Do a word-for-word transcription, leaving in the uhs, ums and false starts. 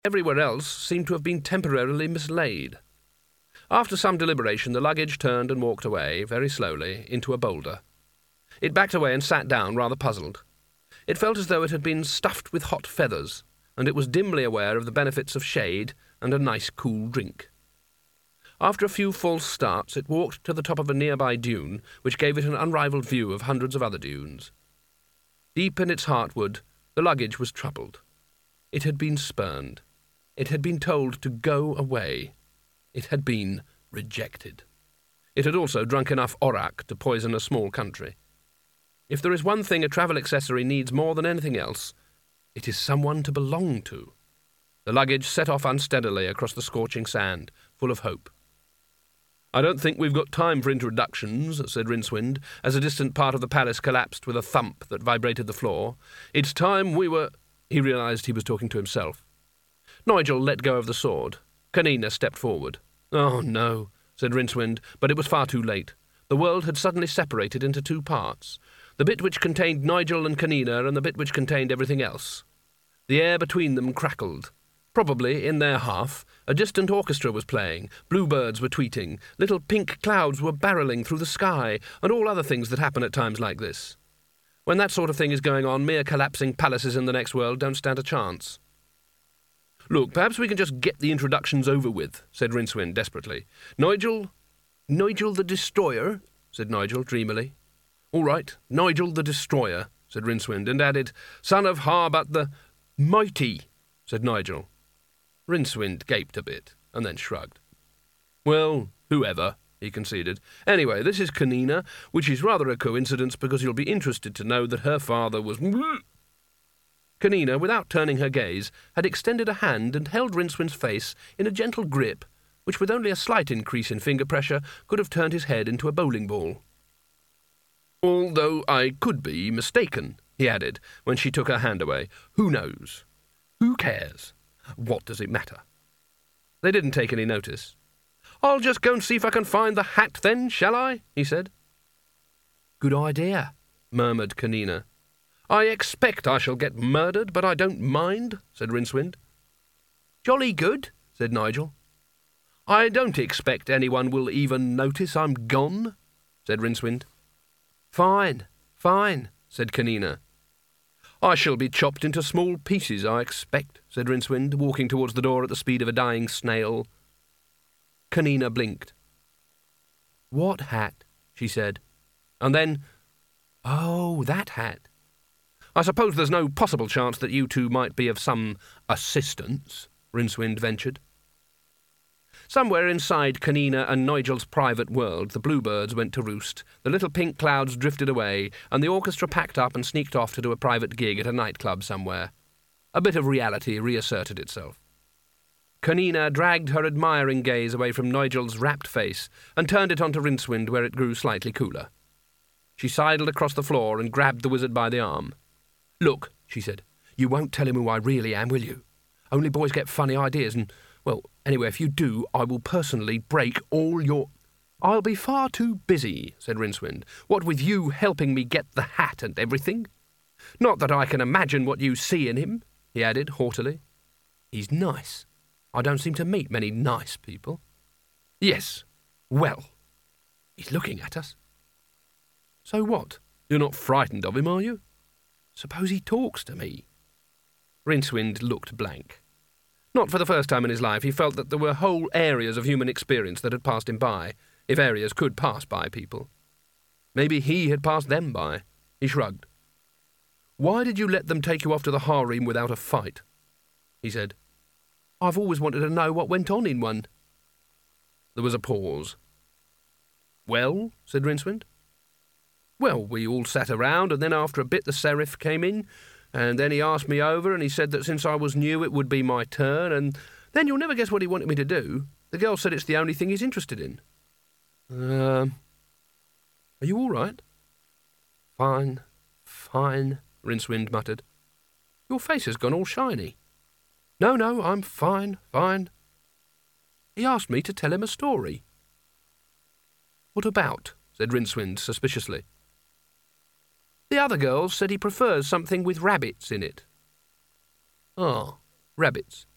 Everywhere else seemed to have been temporarily mislaid. After some deliberation, the luggage turned and walked away, very slowly, into a boulder. It backed away and sat down, rather puzzled. It felt as though it had been stuffed with hot feathers, and it was dimly aware of the benefits of shade and a nice cool drink. After a few false starts, it walked to the top of a nearby dune, which gave it an unrivalled view of hundreds of other dunes. Deep in its heartwood, the luggage was troubled. It had been spurned. It had been told to go away. It had been rejected. It had also drunk enough orak to poison a small country. If there is one thing a travel accessory needs more than anything else, it is someone to belong to. The luggage set off unsteadily across the scorching sand, full of hope. "I don't think we've got time for introductions," said Rincewind, as a distant part of the palace collapsed with a thump that vibrated the floor. "It's time we were—" He realised he was talking to himself. Nigel let go of the sword. Kanina stepped forward. "Oh, no," said Rincewind, but it was far too late. The world had suddenly separated into two parts, the bit which contained Nigel and Kanina and the bit which contained everything else. The air between them crackled. Probably, in their half, a distant orchestra was playing, bluebirds were tweeting, little pink clouds were barrelling through the sky, and all other things that happen at times like this. When that sort of thing is going on, mere collapsing palaces in the next world don't stand a chance. "Look, perhaps we can just get the introductions over with," said Rincewind desperately. "Nigel—" "Nigel the Destroyer," said Nigel dreamily. "All right, Nigel the Destroyer," said Rincewind, and added, "son of Harbut the—" "Mighty," said Nigel. Rincewind gaped a bit, and then shrugged. "Well, whoever," he conceded. "Anyway, this is Kanina, which is rather a coincidence because you'll be interested to know that her father was—" Kanina, without turning her gaze, had extended a hand and held Rincewind's face in a gentle grip, which with only a slight increase in finger pressure could have turned his head into a bowling ball. "Although I could be mistaken," he added, when she took her hand away. "Who knows? Who cares? What does it matter?" They didn't take any notice. "I'll just go and see if I can find the hat then, shall I?" he said. "Good idea," murmured Kanina. "I expect I shall get murdered, but I don't mind," said Rincewind. "Jolly good," said Nigel. "I don't expect anyone will even notice I'm gone," said Rincewind. "Fine, fine," said Kanina. "I shall be chopped into small pieces, I expect," said Rincewind, walking towards the door at the speed of a dying snail. Kanina blinked. "What hat?" she said. And then, "Oh, that hat. I suppose there's no possible chance that you two might be of some assistance," Rincewind ventured. Somewhere inside Kanina and Nigel's private world, the bluebirds went to roost, the little pink clouds drifted away, and the orchestra packed up and sneaked off to do a private gig at a nightclub somewhere. A bit of reality reasserted itself. Kanina dragged her admiring gaze away from Nigel's rapt face and turned it onto Rincewind, where it grew slightly cooler. She sidled across the floor and grabbed the wizard by the arm. "Look," she said, "you won't tell him who I really am, will you? Only boys get funny ideas and, well, anyway, if you do, I will personally break all your—" "I'll be far too busy," said Rincewind, "what with you helping me get the hat and everything. Not that I can imagine what you see in him," he added haughtily. "He's nice. I don't seem to meet many nice people." "Yes. Well, he's looking at us." "So what? You're not frightened of him, are you?" "Suppose he talks to me?" Rincewind looked blank. Not for the first time in his life, he felt that there were whole areas of human experience that had passed him by, if areas could pass by people. Maybe he had passed them by. He shrugged. "Why did you let them take you off to the harem without a fight?" he said. "I've always wanted to know what went on in one." There was a pause. "Well," said Rincewind. "Well, we all sat around, and then after a bit the Seraph came in, and then he asked me over, and he said that since I was new it would be my turn, and then you'll never guess what he wanted me to do. The girl said it's the only thing he's interested in." Um, are you all right?" "Fine, fine," Rincewind muttered. "Your face has gone all shiny." "No, no, I'm fine, fine." "He asked me to tell him a story." "What about?" said Rincewind suspiciously. "The other girls said he prefers something with rabbits in it." "Ah, rabbits.